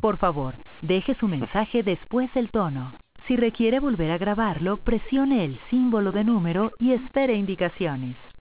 Por favor, deje su mensaje después del tono. Si requiere volver a grabarlo, presione el símbolo de número y espere indicaciones.